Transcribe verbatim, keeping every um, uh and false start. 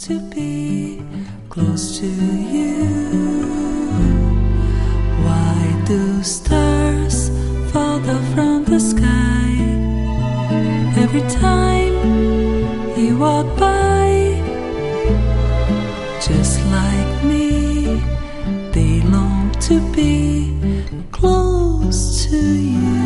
to be close to you. Why do stars fall down from the sky every time you walk by? Just like me, they long to be close to you.